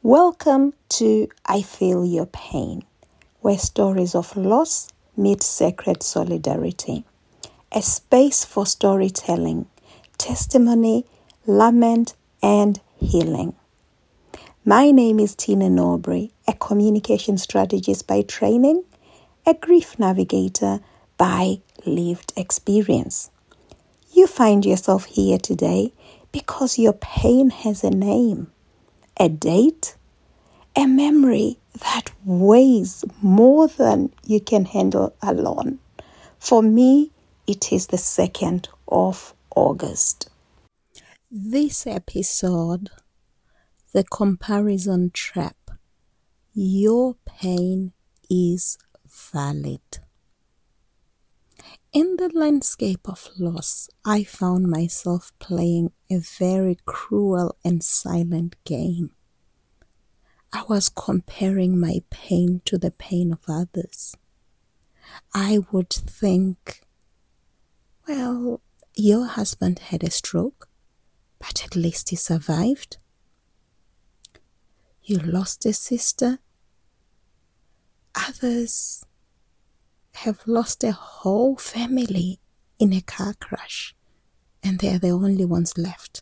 Welcome to I Feel Your Pain, where stories of loss meet sacred solidarity. A space for storytelling, testimony, lament, and healing. My name is Tina Norbury, a communication strategist by training, a grief navigator by lived experience. You find yourself here today because your pain has a name, a date, a memory that weighs more than you can handle alone. For me, it is the 2nd of August. This episode, The Comparison Trap. Your pain is valid. In the landscape of loss, I found myself playing a very cruel and silent game. I was comparing my pain to the pain of others. I would think, well, your husband had a stroke, but at least he survived. You lost a sister. Others have lost a whole family in a car crash, and they are the only ones left.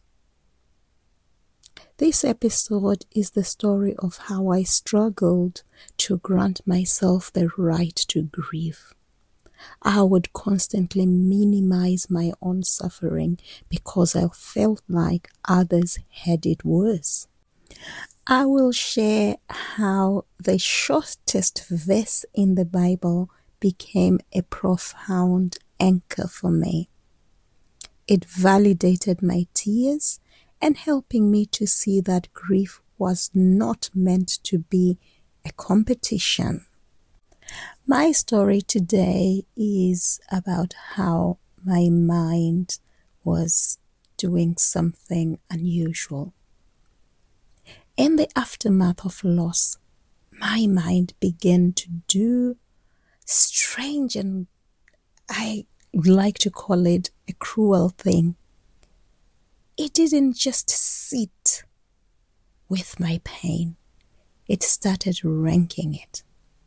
This episode is the story of how I struggled to grant myself the right to grieve. I would constantly minimize my own suffering because I felt like others had it worse. I will share how the shortest verse in the Bible became a profound anchor for me. It validated my tears and helping me to see that grief was not meant to be a competition. My story today is about how my mind was doing something unusual. In the aftermath of loss, my mind began to do strange, and I like to call it a cruel thing. It didn't just sit with my pain. It started ranking it.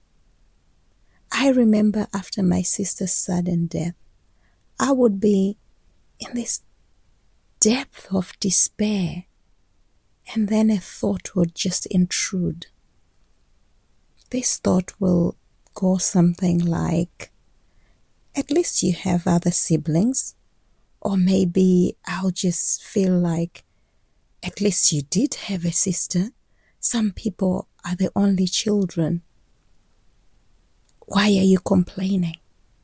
I remember after my sister's sudden death, I would be in this depth of despair, and then a thought would just intrude. This thought will go something like, at least you have other siblings. Or maybe I'll just feel like, at least you did have a sister. Some people are the only children. Why are you complaining?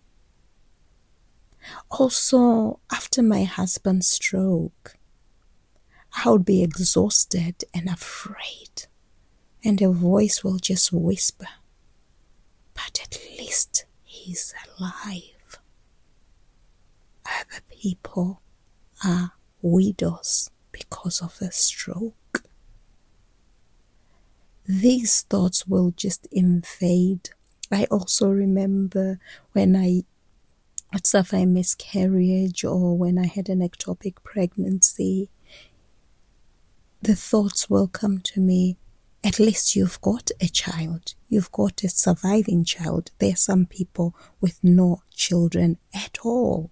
Also, after my husband's stroke, I would be exhausted and afraid, and a voice will just whisper, but at least he's alive. Other people are widows because of a stroke. These thoughts will just invade. I also remember when I would suffer a miscarriage or when I had an ectopic pregnancy, the thoughts will come to me, at least you've got a child. You've got a surviving child. There are some people with no children at all.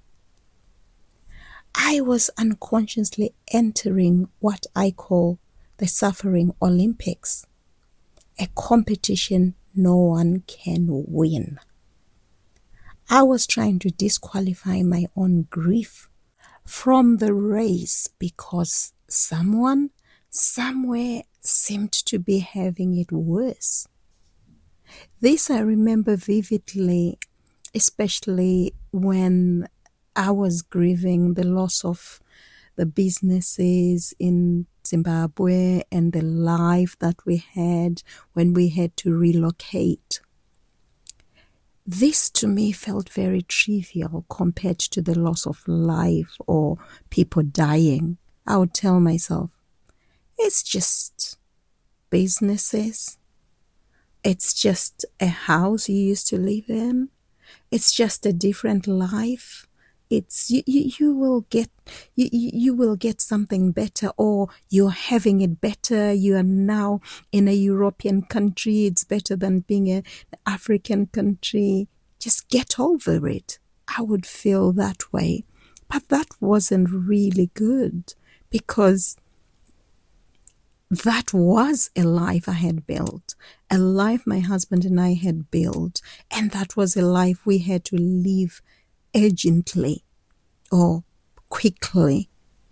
I was unconsciously entering what I call the Suffering Olympics, a competition no one can win. I was trying to disqualify my own grief from the race because someone, somewhere seemed to be having it worse. This I remember vividly, especially when I was grieving the loss of the businesses in Zimbabwe and the life that we had when we had to relocate. This to me felt very trivial compared to the loss of life or people dying. I would tell myself, it's just businesses. It's just a house you used to live in. It's just a different life. it's you will get you will get something better, or you're having it better. You are now in a European country. It's better than being an African country. Just get over it. I would feel that way. But that wasn't really good, because that was a life I had built, a life my husband and I had built, and that was a life we had to live urgently or quickly.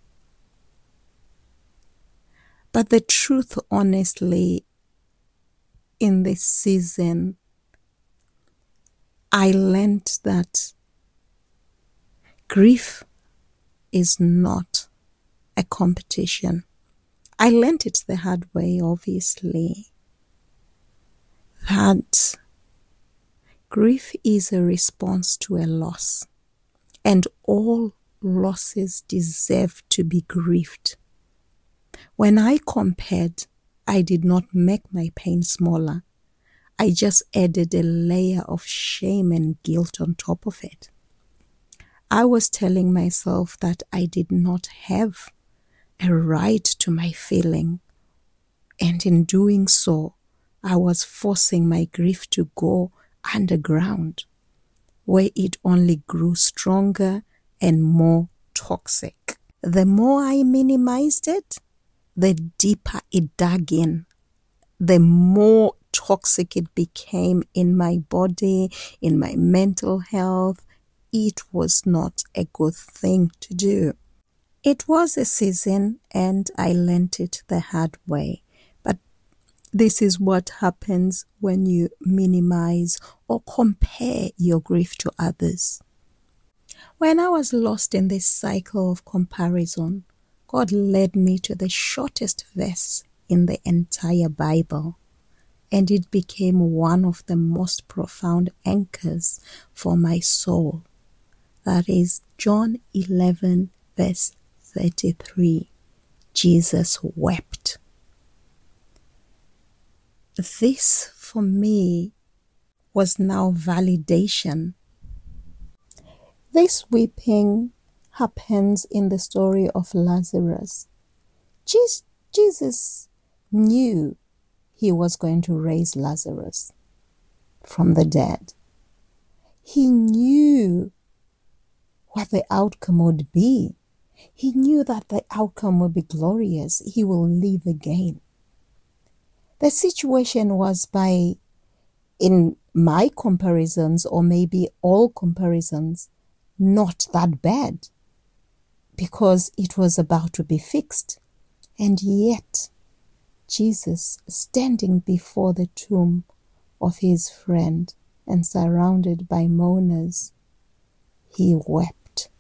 But the truth, honestly, in this season, I learned that grief is not a competition. I learned it the hard way, obviously, that grief is a response to a loss, and all losses deserve to be grieved. When I compared, I did not make my pain smaller. I just added a layer of shame and guilt on top of it. I was telling myself that I did not have a right to my feeling, and in doing so, I was forcing my grief to go underground, where it only grew stronger and more toxic. The more I minimized it, the deeper it dug in, the more toxic it became in my body, in my mental health. It was not a good thing to do. It was a season, and I learnt it the hard way. But this is what happens when you minimize or compare your grief to others. When I was lost in this cycle of comparison, God led me to the shortest verse in the entire Bible, and it became one of the most profound anchors for my soul. That is John 11, verse 33. Jesus wept. This, for me, was now validation. This weeping happens in the story of Lazarus. Jesus knew he was going to raise Lazarus from the dead. He knew what the outcome would be. He knew that the outcome would be glorious. He will live again. The situation was, in my comparisons, or maybe all comparisons, not that bad, because it was about to be fixed. And yet, Jesus, standing before the tomb of his friend and surrounded by mourners, he wept.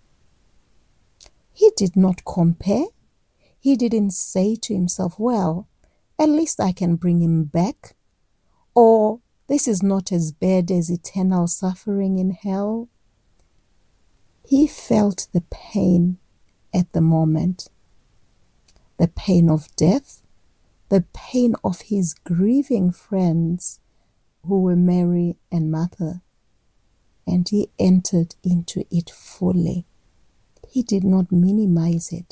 He did not compare. He didn't say to himself, well, at least I can bring him back, or this is not as bad as eternal suffering in hell. He felt the pain at the moment, the pain of death, the pain of his grieving friends who were Mary and Martha, and he entered into it fully. He did not minimize it.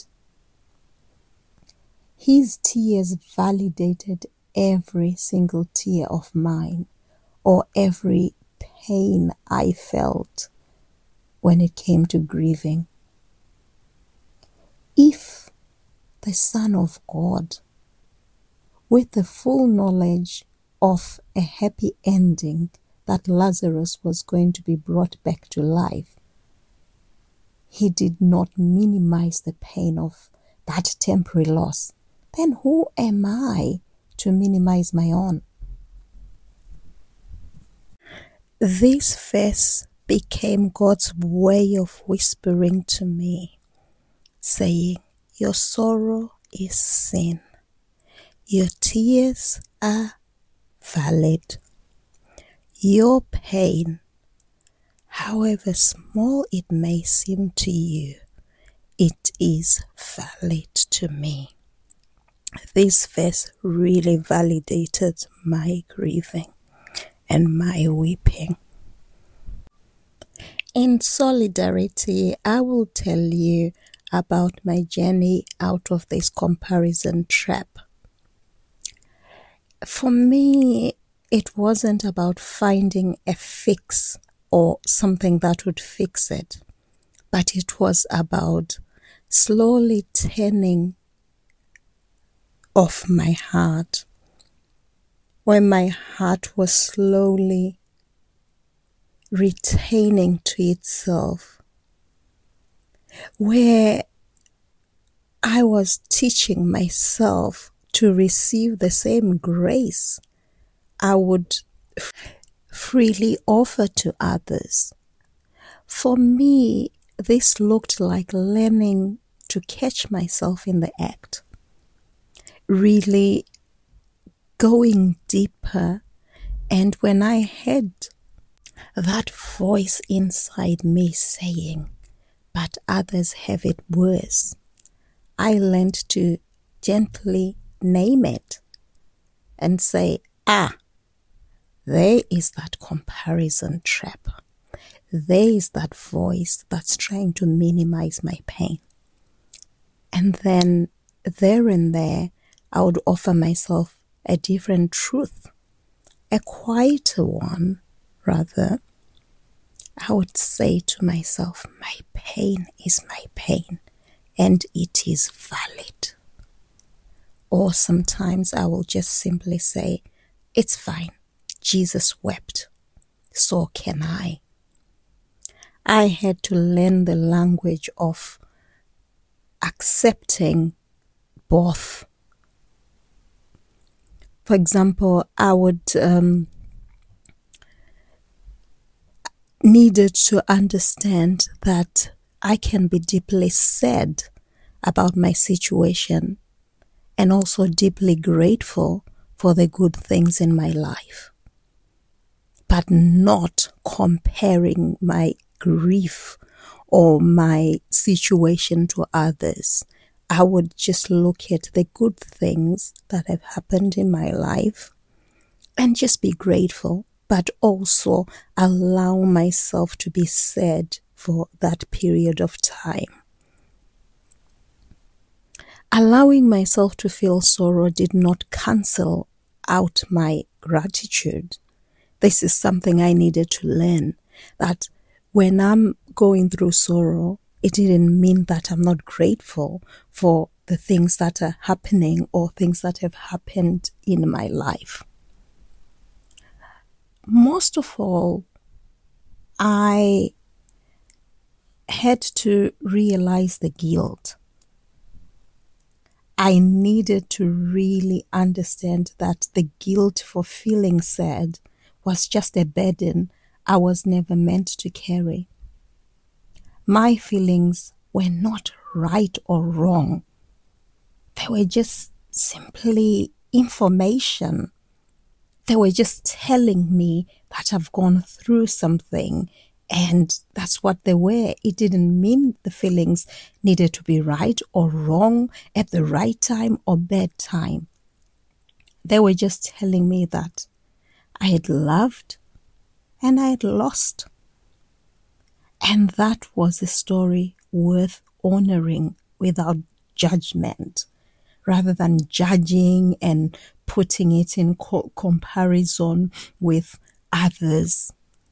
His tears validated every single tear of mine, or every pain I felt when it came to grieving. If the Son of God, with the full knowledge of a happy ending, that Lazarus was going to be brought back to life, he did not minimize the pain of that temporary loss, then who am I to minimize my own? This verse became God's way of whispering to me, saying, your sorrow is sin. Your tears are valid. Your pain, however small it may seem to you, it is valid to me. This verse really validated my grieving and my weeping. In solidarity, I will tell you about my journey out of this comparison trap. For me, it wasn't about finding a fix or something that would fix it, but it was about slowly turning off my heart, when my heart was slowly retaining to itself, where I was teaching myself to receive the same grace I would freely offer to others. For me, this looked like learning to catch myself in the act, really going deeper. And when I had that voice inside me saying, but others have it worse, I learned to gently name it and say, there is that comparison trap. There is that voice that's trying to minimize my pain. And then there and there, I would offer myself a different truth, a quieter one, rather. I would say to myself, my pain is my pain, and it is valid. Or sometimes I will just simply say, it's fine. Jesus wept. So can I. I had to learn the language of accepting both. For example, I would needed to understand that I can be deeply sad about my situation and also deeply grateful for the good things in my life, but not comparing my grief or my situation to others. I would just look at the good things that have happened in my life and just be grateful, but also allow myself to be sad for that period of time. Allowing myself to feel sorrow did not cancel out my gratitude. This is something I needed to learn, that when I'm going through sorrow, it didn't mean that I'm not grateful for the things that are happening or things that have happened in my life. Most of all, I had to realize the guilt. I needed to really understand that the guilt for feeling sad was just a burden I was never meant to carry. My feelings were not right or wrong. They were just simply information. They were just telling me that I've gone through something, and that's what they were. It didn't mean the feelings needed to be right or wrong at the right time or bad time. They were just telling me that I had loved and I had lost. And that was a story worth honoring without judgment, rather than judging and putting it in comparison with others.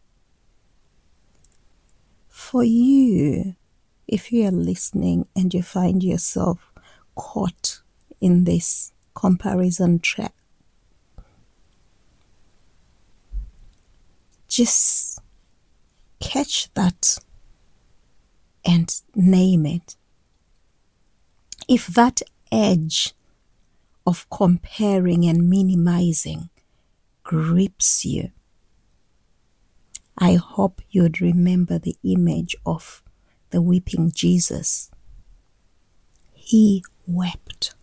For you, if you are listening and you find yourself caught in this comparison trap, just catch that and name it. If that edge of comparing and minimizing grips you, I hope you'd remember the image of the weeping Jesus. He wept.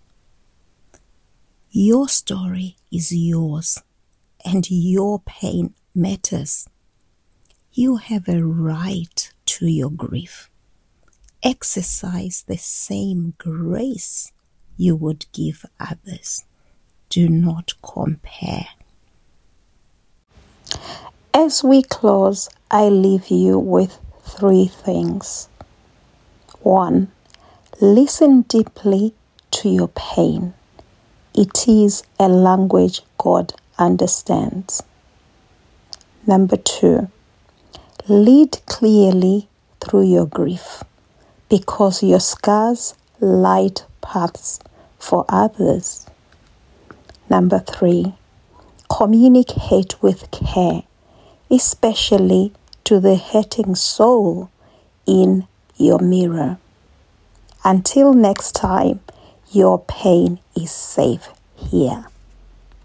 Your story is yours, and your pain matters. You have a right to your grief. Exercise the same grace you would give others. Do not compare. As we close, I leave you with 3 things. 1. Listen deeply to your pain. It is a language God understands. Number 2. Lead clearly through your grief, because your scars light paths for others. Number 3. Communicate with care, especially to the hurting soul in your mirror. Until next time, your pain is safe here.